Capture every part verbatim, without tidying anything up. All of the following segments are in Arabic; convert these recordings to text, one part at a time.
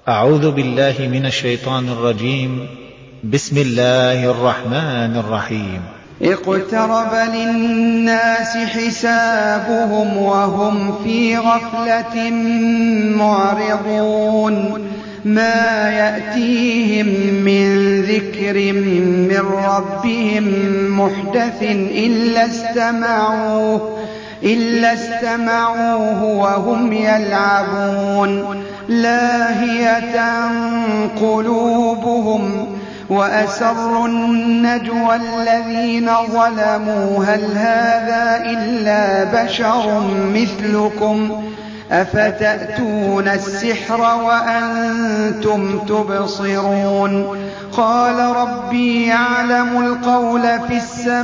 أعوذ بالله من الشيطان الرجيم. بسم الله الرحمن الرحيم. اقترب للناس حسابهم وهم في غفلة معرضون ما يأتيهم من ذكر من ربهم محدث إلا استمعوه إلا استمعوه وهم يلعبون لاهية قلوبهم وأسروا النجوى الذين ظلموا هل هذا إلا بشر مثلكم أفتأتون السحر وأنتم تبصرون قال ربي يعلم القول في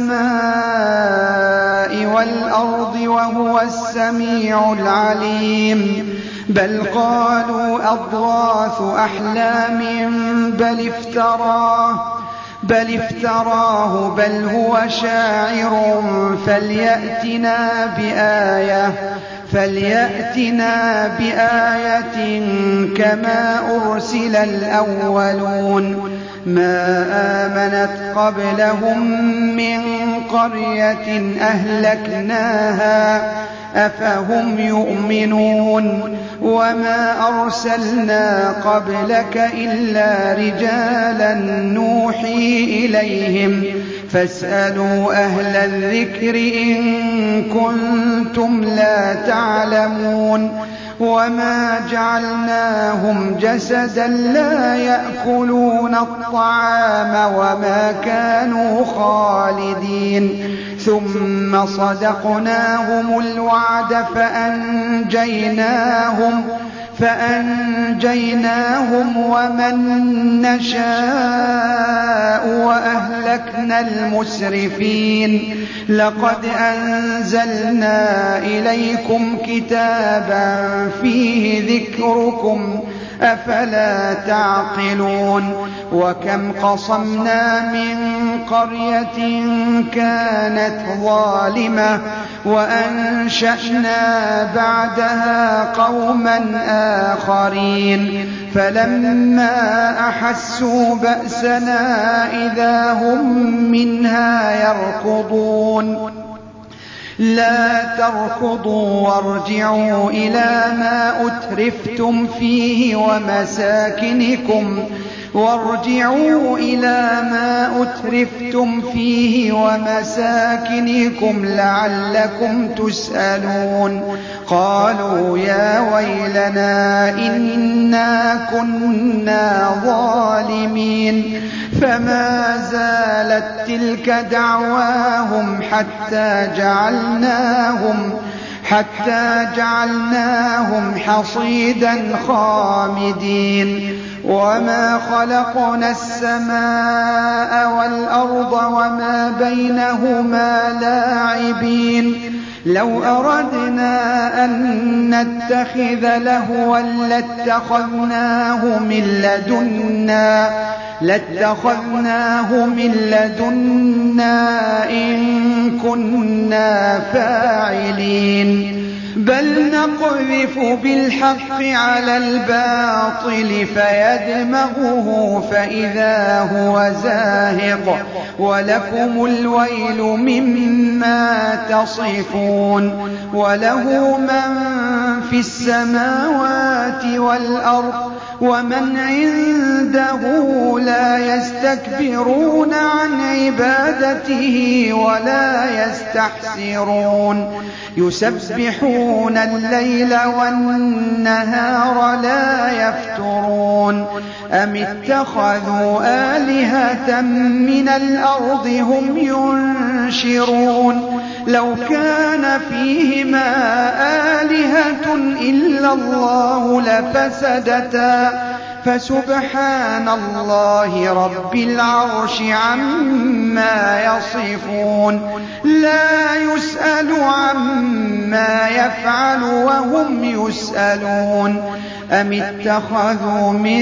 السماء والأرض وهو السميع العليم بل قالوا أضغاث أحلام بل افتراه بل افتراه بل هو شاعر فليأتنا بآية فليأتنا بآية كما أرسل الأولون ما آمنت قبلهم من قرية أهلكناها أفهم يؤمنون وما أرسلنا قبلك إلا رجالا نوحي إليهم فاسألوا أهل الذكر إن كنتم لا تعلمون وما جعلناهم جسدا لا يأكلون الطعام وما كانوا خالدين ثم صدقناهم الوعد فأنجيناهم فأنجيناهم ومن نشاء وأهلكنا المسرفين لقد أنزلنا إليكم كتابا فيه ذكركم أفلا تعقلون وكم قصمنا من قرية كانت ظالمة وأنشأنا بعدها قوما آخرين فلما أحسوا بأسنا إذا هم منها يركضون لا تركضوا وارجعوا إلى ما أترفتم فيه ومساكنكم وارجعوا إلى ما أترفتم فيه ومساكنكم لعلكم تسألون قالوا يا ويلنا إنا كنا ظالمين فما زالت تلك دعواهم حتى جعلناهم حتى جعلناهم حصيدا خامدين وما خلقنا السماء والأرض وما بينهما لاعبين لو أردنا أن نتخذ لهوا لاتخذناه من لدنا لاتخذناه من لدنا إن كنا فاعلين بل نقذف بالحق على الباطل فيدمغه فإذا هو زاهق ولكم الويل مما تصفون وله من في السماوات والأرض ومن عنده لا يستكبرون عن عبادته ولا يستحسرون يسبحون الليل والنهار لا يفترون أم اتخذوا آلهة من الأرض هم ينشرون لو كان فيهما آلهة إلا الله لفسدتا فسبحان الله رب العرش عما يصفون لا يسأل عما يفعل وهم يسألون أم اتخذوا من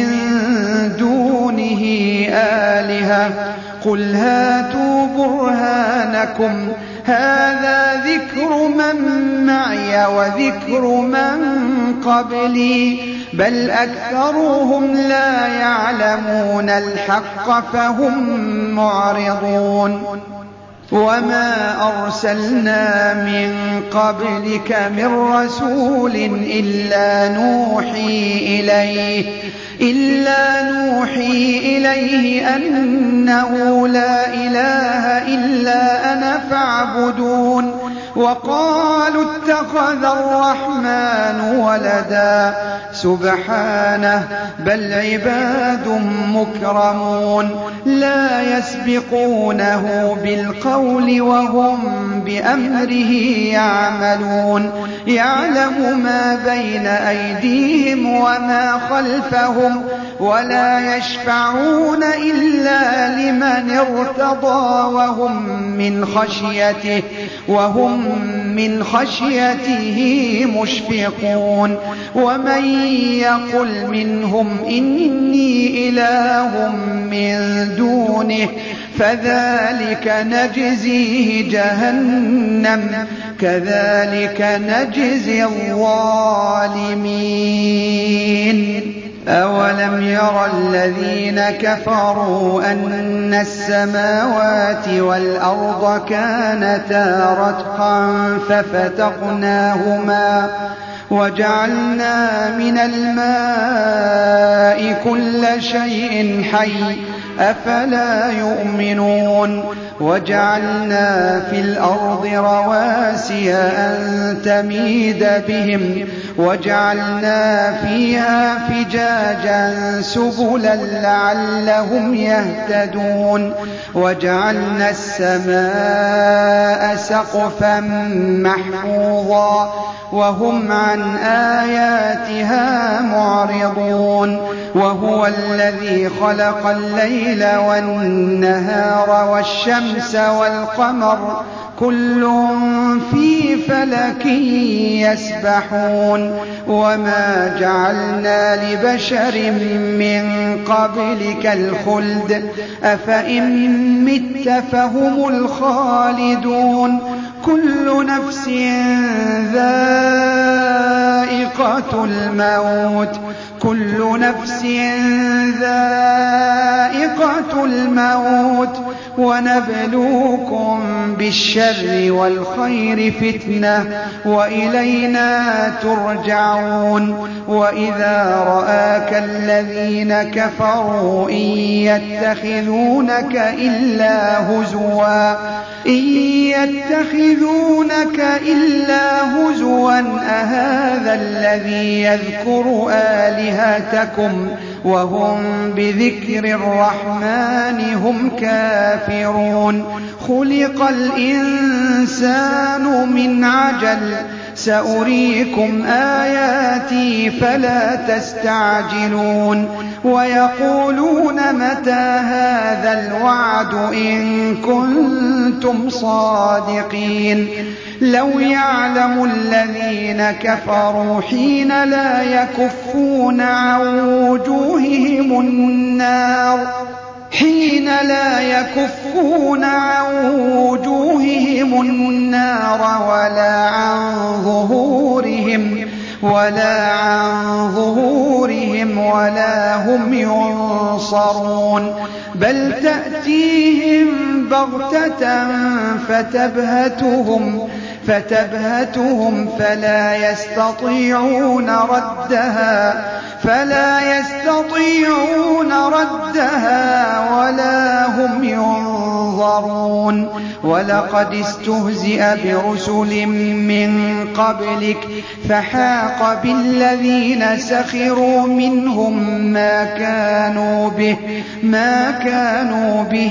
دونه آلهة قل هاتوا برهانكم هذا ذكر من معي وذكر من قبلي بل أكثرهم لا يعلمون الحق فهم معرضون وما أرسلنا من قبلك من رسول إلا نوحي إليه إلا نوحي إليه أنه لا إله إلا أنا فاعبدون وقالوا اتخذ الرحمن ولدا سبحانه بل عباد مكرمون لا يسبقونه بالقول وهم بأمره يعملون يعلم ما بين أيديهم وما خلفهم ولا يشفعون إلا لمن ارتضى وهم من خشيته وهم من خشيته مشفقون ومن يقل منهم إني إله من دونه فذلك نجزيه جهنم كذلك نجزي الظالمين أولم ير الذين كفروا أن السماوات والأرض كانتا رتقا ففتقناهما وجعلنا من الماء كل شيء حي أفلا يؤمنون وجعلنا في الأرض رواسي أن تميد بهم وجعلنا فيها فجاجا سبلا لعلهم يهتدون وجعلنا السماء سقفا محفوظا وهم عن آياتها معرضون وهو الذي خلق الليل والنهار والشمس والقمر كل في فلك يسبحون وما جعلنا لبشر من قبلك الخلد أفإن مت فهم الخالدون كل نفس ذائقة الموت كل نفس ذائقة الموت ونبلوكم بالشر والخير فتنة وإلينا ترجعون وإذا رآك الذين كفروا إن يتخذونك إلا هزوا إن يتخذونك إلا هزوا أهذا الذي يذكر آلهتكم وهم بذكر الرحمن هم كافرون خلق الإنسان من عجل سأريكم آياتي فلا تستعجلون ويقولون متى هذا الوعد إن كنتم صادقين لو يعلم الذين كفروا حين لا يكفون عن وجوههم النار حين لا يكفون عن وجوههم النار ولا عن ظهورهم ولا عن ظهورهم ولا هم ينصرون بل تأتيهم بغتة فتبهتهم فتبهتهم فلا يستطيعون ردها فلا يستطيعون ردها ولا هم ينظرون ولقد استهزئ برسل من قبلك فحاق بالذين سخروا منهم ما كانوا به ما كانوا به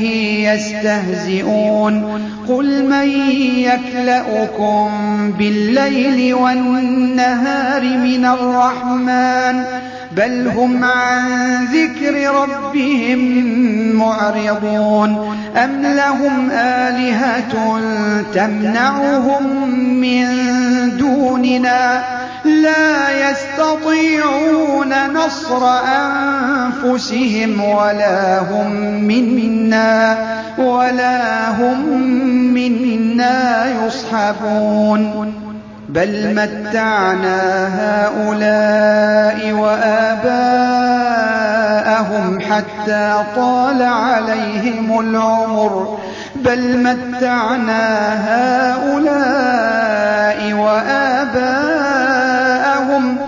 يستهزئون قل من يكلؤكم بالليل والنهار من الرحمن بل هم عن ذكر ربهم معرضون أم لهم آلهة تمنعهم من دوننا لا يستطيعون نصر أنفسهم ولا هم منا ولا هم منا يصحبون بل متعنا هؤلاء وآباءهم حتى طال عليهم العمر بل متعنا هؤلاء وآباءهم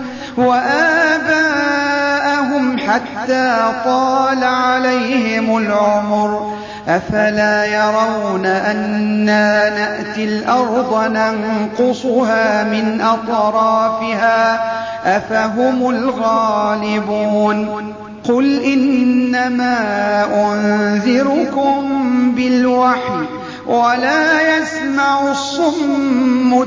وآباءهم حتى طال عليهم العمر أفلا يرون أنا نأتي الأرض ننقصها من أطرافها أفهم الغالبون قل إنما أنذركم بالوحي ولا يسمع الصم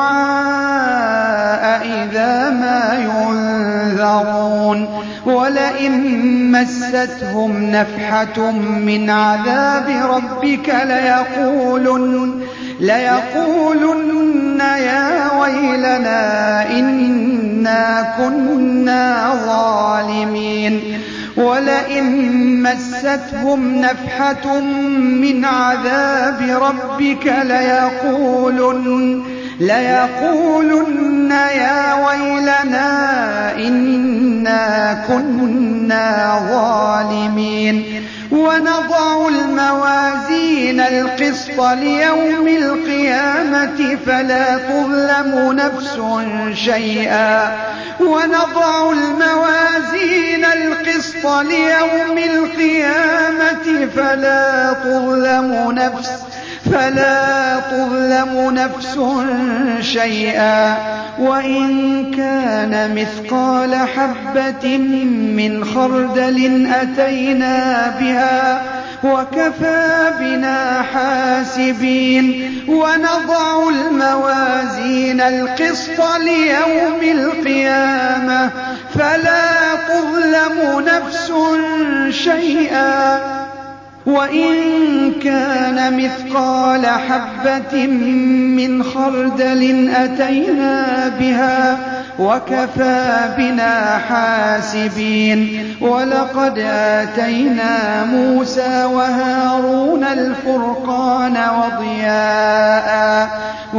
الدعاء إذا ما ينذرون ولئن مستهم نفحة من عذاب ربك ليقولن, ليقولن يا ويلنا إنا كنا ظالمين ولئن مستهم نفحة من عذاب ربك ليقولن, ليقولن يا ويلنا إنا كنا ظالمين ونضع الموازين القسط ليوم القيامة فلا تظلم نفس شيئا ونضع الموازين القسط ليوم القيامة فلا تظلم نفس فلا تظلم نفس شيئا وإن كان مثقال حبة من خردل أتينا بها وكفى بنا حاسبين ونضع الموازين القسط ليوم القيامة فلا تظلم نفس شيئا وإن كان مثقال حبة من خردل أتينا بها وكفى بنا حاسبين ولقد آتينا موسى وهارون الفرقان وضياء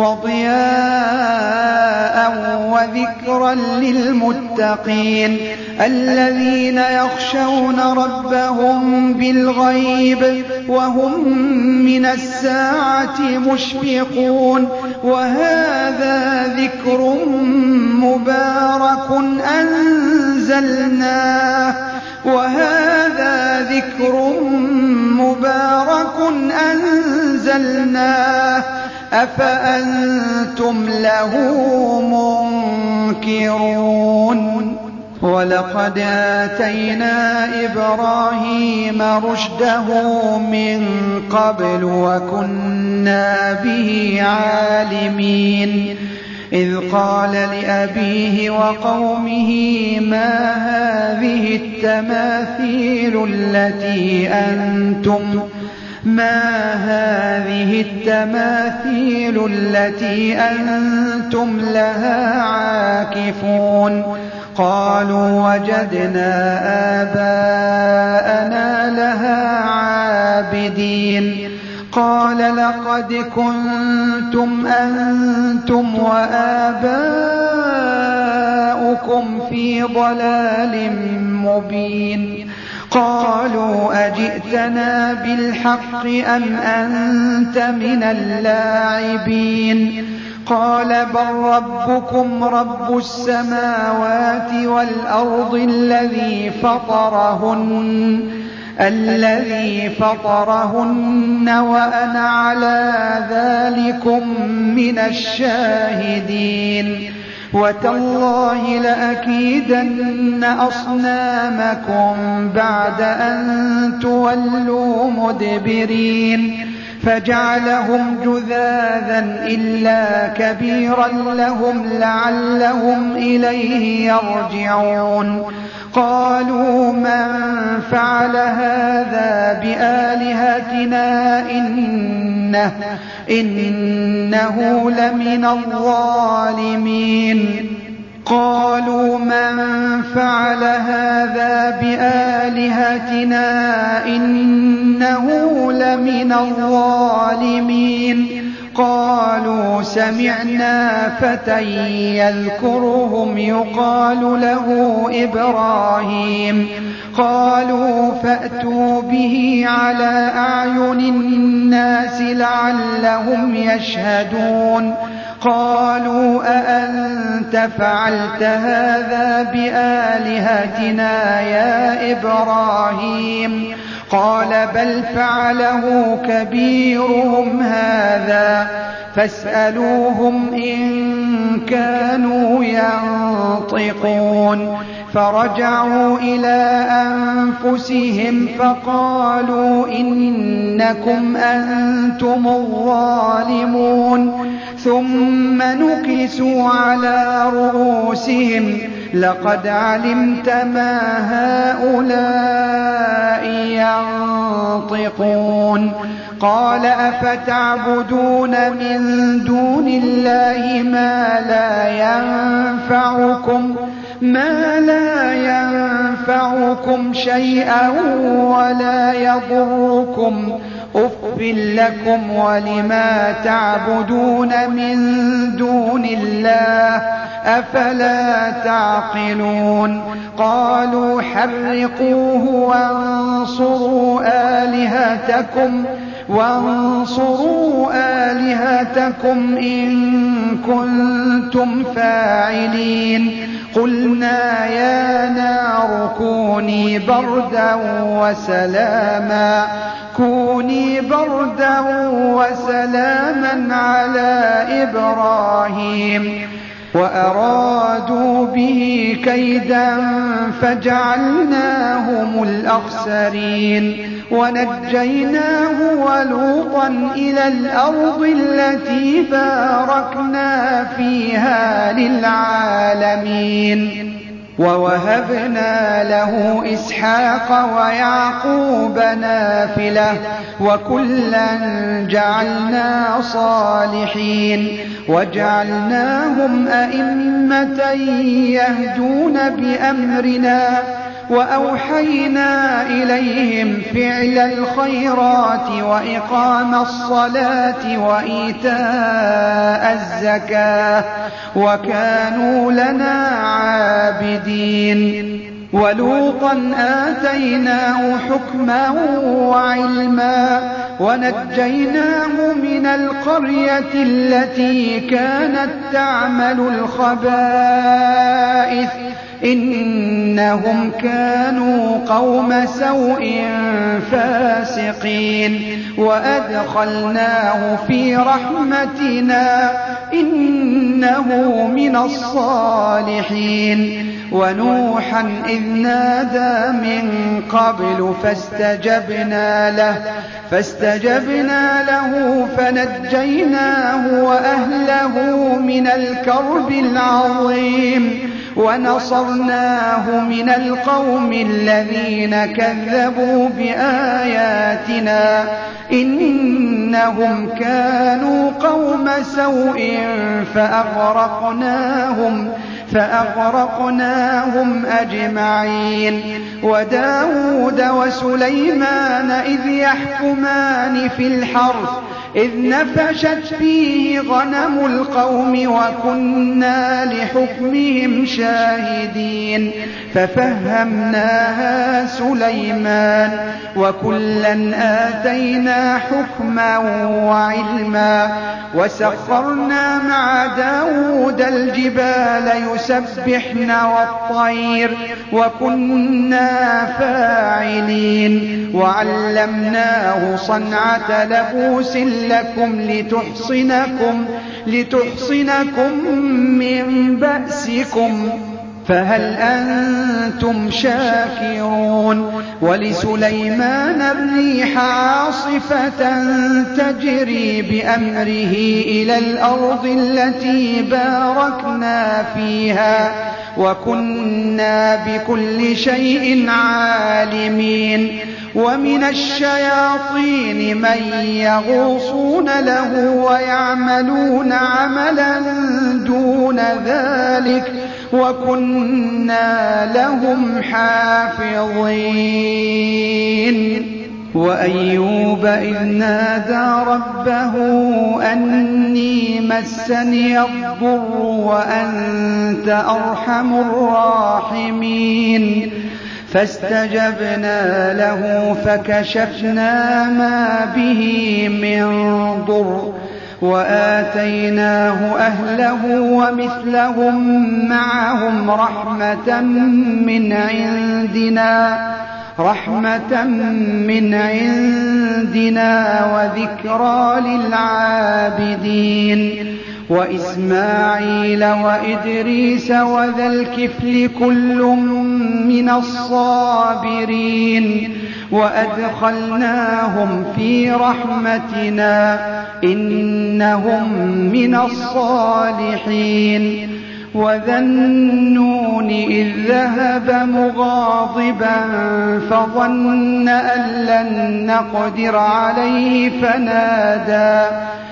وضياء وذكرا للمتقين الذين يخشون ربهم بالغيب وهم من الساعة مشفقون وهذا ذكر مبارك أنزلناه وهذا ذكر مبارك أنزلناه أفأنتم له منكرون ولقد آتينا إبراهيم رشده من قبل وكنا به عالمين إذ قال لأبيه وقومه ما هذه التماثيل التي أنتم ما هذه التماثيل التي أنتم لها عاكفون قالوا وجدنا آباءنا لها عابدين قال لقد كنتم أنتم وآباؤكم في ضلال مبين قالوا أجئتنا بالحق أم أنت من اللاعبين قال بل ربكم رب السماوات والأرض الذي فطرهن الذي فطرهن وأنا على ذلكم من الشاهدين وتالله لأكيدن أصنامكم بعد أن تولوا مدبرين فجعلهم جذاذا إلا كبيرا لهم لعلهم إليه يرجعون قالوا من فعل هذا بآلهتنا إنه, إنه لمن الظالمين قالوا من فعل هذا بآلهتنا إنه لمن الظالمين قالوا سمعنا فتى يذكرهم يقال له إبراهيم قالوا فأتوا به على أعين الناس لعلهم يشهدون قالوا أأنت فعلت هذا بآلهتنا يا إبراهيم قال بل فعله كبيرهم هذا فاسألوهم إن كانوا ينطقون فرجعوا إلى أنفسهم فقالوا إنكم أنتم الظالمون ثم نكسوا على رؤوسهم لقد علمت ما هؤلاء ينطقون قال أفتعبدون من دون الله ما لا ينفعكم ما لا ينفعكم شيئا ولا يضركم أف لكم ولما تعبدون من دون الله أفلا تعقلون قالوا حرقوه وانصروا آلهتكم وانصروا آلهتكم إن كنتم فاعلين قلنا يا نار كوني بردا وسلاما كوني بردا وسلاما على إبراهيم وأرادوا به كيدا فجعلناهم الأخسرين ونجيناه ولوطا إلى الأرض التي باركنا فيها للعالمين ووهبنا له إسحاق ويعقوب نافلة وكلا جعلنا صالحين وجعلناهم أئمة يهدون بأمرنا وأوحينا إليهم فعل الخيرات وإقام الصلاة وإيتاء الزكاة وكانوا لنا عابدين ولوطا آتيناه حكما وعلما ونجيناه من القرية التي كانت تعمل الخبائث إنهم كانوا قوم سوء فاسقين وأدخلناه في رحمتنا إنه من الصالحين ونوحا إذ نادى من قبل فاستجبنا له فاستجبنا له فنجيناه وأهله من الكرب العظيم ونصرناه من القوم الذين كذبوا بآياتنا إنهم كانوا قوم سوء فأغرقناهم فأغرقناهم أجمعين وداود وسليمان إذ يحكمان في الحرث إذ نفشت فيه غنم القوم وكنا لحكمهم شاهدين ففهمناها سليمان وكلا آتينا حكما وعلما وسخرنا مع داود الجبال يسبحن والطير وكنا فاعلين وعلمناه صنعة لبوس لكم لتحصنكم لتحصنكم من بأسكم فهل أنتم شاكرون ولسليمان الريح عاصفة تجري بأمره إلى الأرض التي باركنا فيها وكنا بكل شيء عالمين ومن الشياطين من يغوصون له ويعملون عملا دون ذلك وكنا لهم حافظين وأيوب إذ نادى ربه أني مسني الضر وأنت أرحم الراحمين فاستجبنا له فكشفنا ما به من ضر وآتيناه أهله ومثلهم معهم رحمة من عندنا رحمة من عندنا وذكرى للعابدين وإسماعيل وإدريس وذا الكفل كل من الصابرين وأدخلناهم في رحمتنا إنهم من الصالحين وذا النون إذ ذهب مغاضبا فظن أن لن نقدر عليه فنادى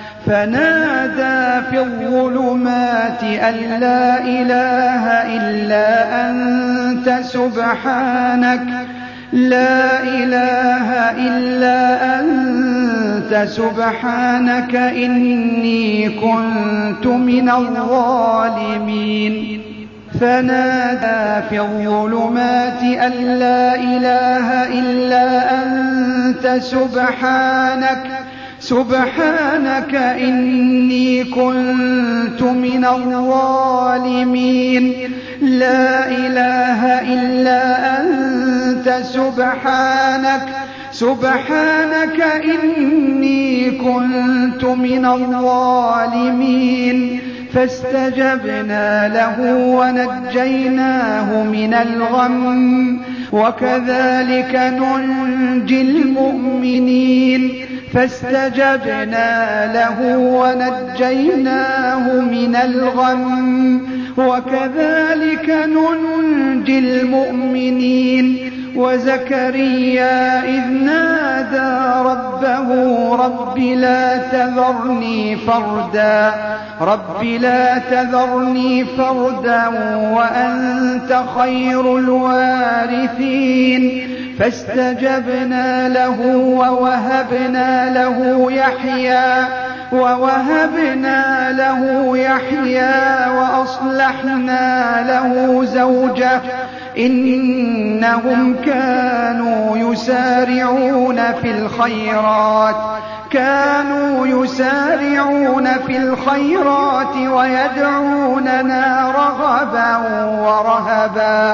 فنادى في الظلمات أن لا إله إلا أنت سبحانك لا إله إلا أنت سبحانك إني كنت من الظالمين فنادى في الظلمات أن لا إله إلا أنت سبحانك سبحانك إني كنت من الظالمين لا إله إلا أنت سبحانك سبحانك إني كنت من الظالمين فاستجبنا له ونجيناه من الغم وكذلك ننجي المؤمنين فاستجبنا له ونجيناه من الغم وكذلك ننجي المؤمنين وزكريا إذ نادى ربه رب لا تذرني فردا رب لا تذرني فردا وأنت خير الوارثين فاستجبنا له ووهبنا له يحيى ووهبنا له يحيى وأصلحنا له زوجه إنهم كانوا يسارعون في الخيرات كانوا يسارعون في الخيرات ويدعوننا رغبا ورهبا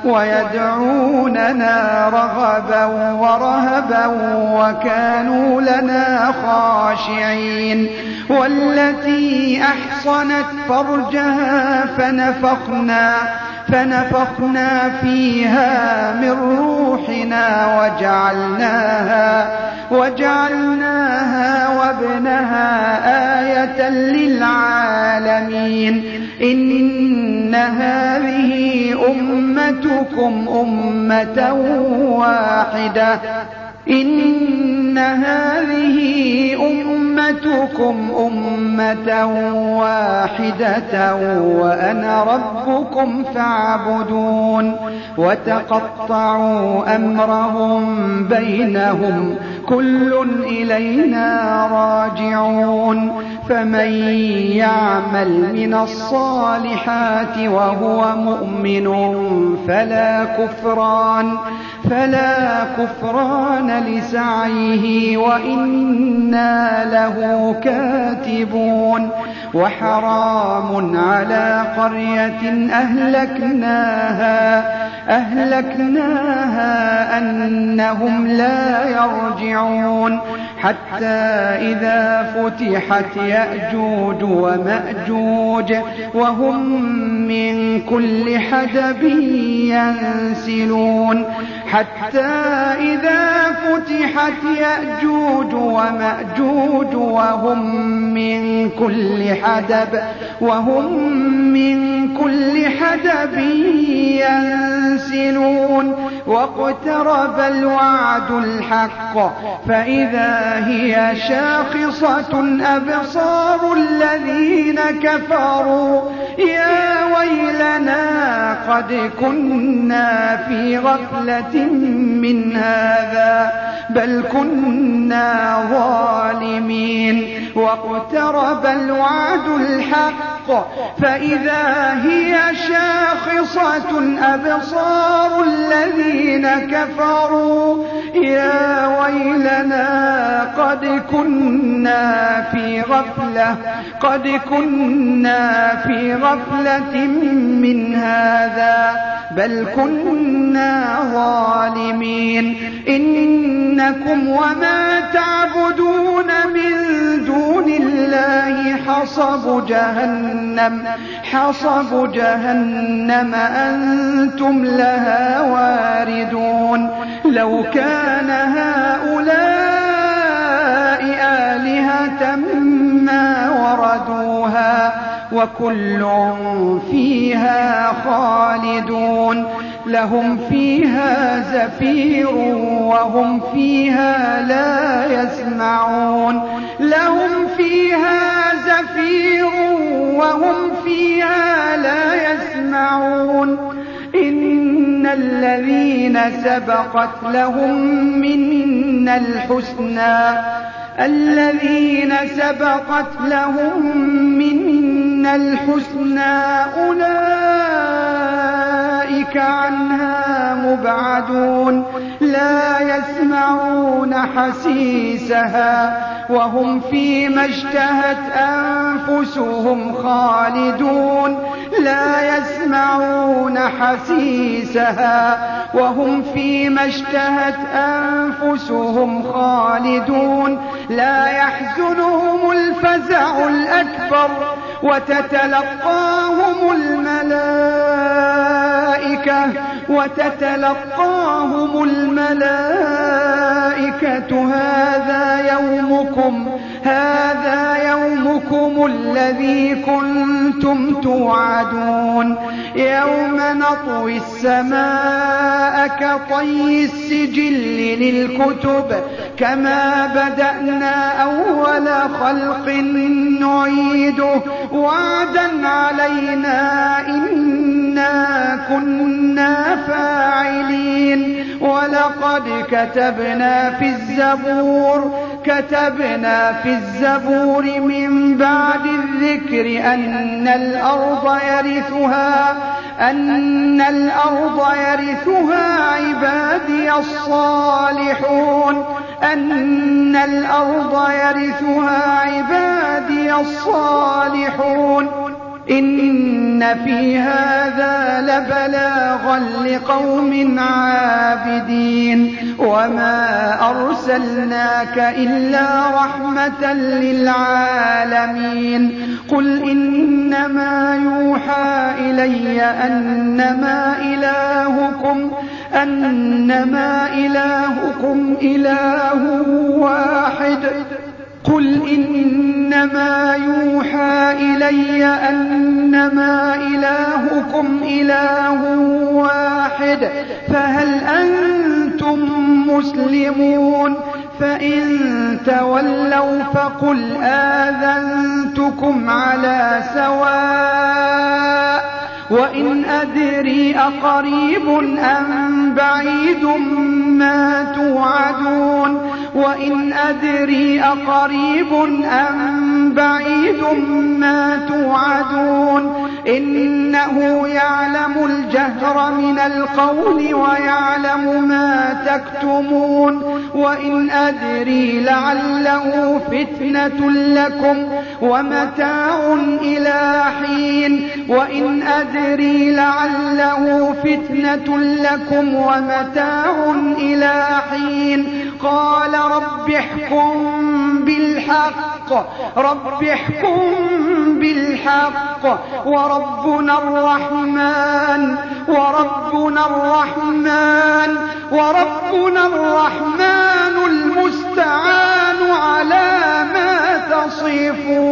ويدعوننا رغبا ورهبا وكانوا لنا خاشعين والتي أحصنت فرجها فنفخنا فنفخنا فيها من روحنا وجعلناها وجعلناها وابنها آية للعالمين إن هذه أمتكم أمة واحدة إن هذه أمتكم أمة واحدة وأنا ربكم فاعبدون وتقطعوا أمرهم بينهم كل إلينا راجعون فمن يعمل من الصالحات وهو مؤمن فلا كفران فلا كفران لسعيه وإنا له كاتبون وحرام على قرية أهلكناها أهلكناها أنهم لا يرجعون حتى إذا فتحت يأجوج ومأجوج وهم من كل حدب ينسلون حتى إذا فتحت يأجوج ومأجوج وهم من كل حدب وهم من كل حدب ينسلون واقترب الوعد الحق فإذا هي شاخصة أبصار الذين كفروا يا ويلنا قد كنا في غفلة من هذا بل كنا ظالمين. واقترب الوعد الحق فإذا هي شاخصة أبصار الذين كفروا يا ويلنا قد كنا في غفلة قد كنا في غفلة من هذا بل كنا ظالمين. إنكم وما تعبدون من دون الله حصب جهنم حصب جهنم أنتم لها واردون. لو كان هؤلاء آلهة ما وردوها وكل فيها خالدون. لهم فيها زفير وهم فيها لا يسمعون لهم فيها زفير وهم فيها لا يسمعون. إن الذين سبقت لهم منا الحسنى الذين سبقت لهم منا الحسنى أولئك عنها مبعدون لا يسمعون حسيسها وهم فيما اشتهت أنفسهم خالدون لا يسمعون حسيسها وهم فيما اشتهت أنفسهم خالدون. لا يحزنهم الفزع الأكبر وتتلقاهم الملائكة وتتلقاهم الملائكة هذا يومكم هذا يومكم الذي كنتم توعدون. يوم نطوي السماء كطي السجل للكتب كما بدأنا أول خلق نعيده وعدا علينا إنا كنا فاعلين. ولقد كتبنا في الزبور كتبنا في الزبور من بعد الذكر أن الأرض يرثها أن الأرض يرثها عبادي الصالحون أن الأرض يرثها عبادي الصالحون. إن في هذا لبلاغا لقوم عابدين. وما أرسلناك إلا رحمة للعالمين. قل إنما يوحى إلي أنما إلهكم أنما إلهكم إله واحد قل إنما يوحى إلي أنما إلهكم إله واحد فهل أنتم مسلمون؟ فإن تولوا فقل آذنتكم على سواء وإن أدري أقريب أم بعيد ما توعدون وإن أدري أقريب أم بعيد ما توعدون إنه يعلم الجهر من القول ويعلم ما تكتمون وإن أدري لعله فتنة لكم ومتاع إلى حين وإن أدري لعله فتنة لكم ومتاع إلى حين قال رب احكم بالحق رب احكم بالحق وربنا الرحمن وربنا الرحمن وربنا الرحمن المستعان على ما تصفون.